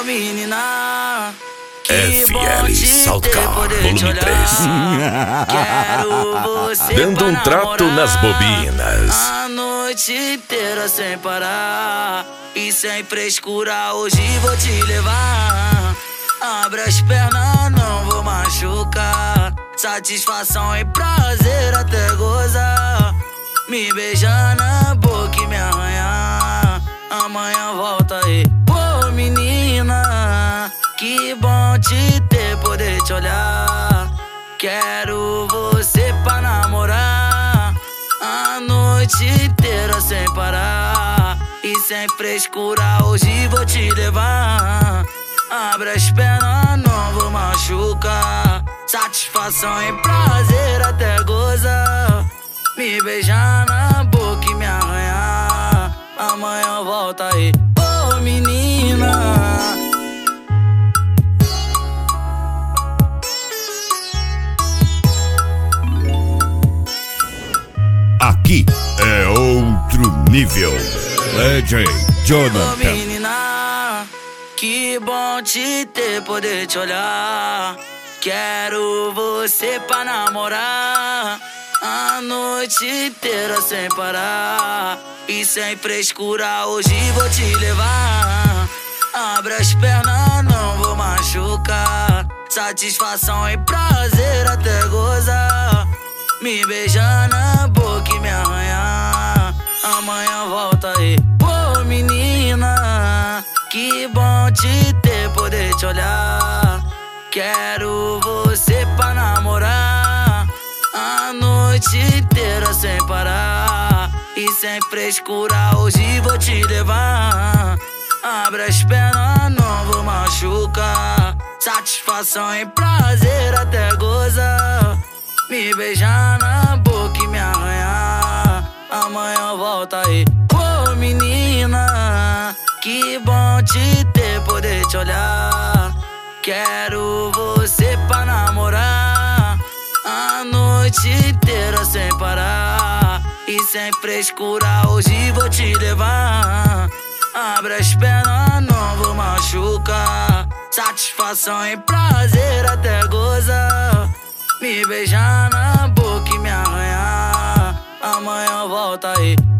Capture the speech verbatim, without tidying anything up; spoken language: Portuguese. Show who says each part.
Speaker 1: menina, que
Speaker 2: F
Speaker 1: bom
Speaker 2: L
Speaker 1: te
Speaker 2: Saltcar,
Speaker 1: ter, poder
Speaker 2: volume
Speaker 1: te olhar.
Speaker 2: três.
Speaker 1: Quero você
Speaker 2: Dando
Speaker 1: pra
Speaker 2: um trato
Speaker 1: namorar
Speaker 2: nas bobinas.
Speaker 1: a noite inteira sem parar e sem frescura, hoje vou te levar. Abre as pernas, não vou machucar. Satisfação e prazer até gozar. Me beijar na boca e me arranhar. Amanhã volta aí. Pô, menina, que bom te ter, poder te olhar. Quero você pra namorar a noite inteira sem parar e sem frescura, hoje vou te levar. Abre as pernas, não vou machucar. Satisfação e prazer até gozar. Me beijar na boca e me arranhar. Amanhã volta aí. Ô, menina.
Speaker 3: Aqui é outro nível. D J
Speaker 1: Ô,
Speaker 3: Jonathan.
Speaker 1: menina, que bom te ter, poder te olhar. Quero você pra namorar a noite inteira sem parar e sem frescura, hoje vou te levar. Abre as pernas, não vou machucar. Satisfação e prazer até gozar. Me beijar na boca e me arranhar. Amanhã volta aí. Pô, menina, que bom te ter, poder te olhar. Quero você pra namorar a noite inteira sem parar e sem frescura, hoje vou te levar. Abre as pernas, não vou machucar. Satisfação e prazer até gozar. Me beijar na boca e me arranhar. Amanhã volta aí. Ô, menina, que bom te ter, poder te olhar. Quero você pra namorar a noite inteira sem parar e sem frescura, hoje vou te levar. Abre as pernas, não vou machucar. Satisfação e prazer até gozar. Me beijar na boca e me arranhar. Amanhã volta aí.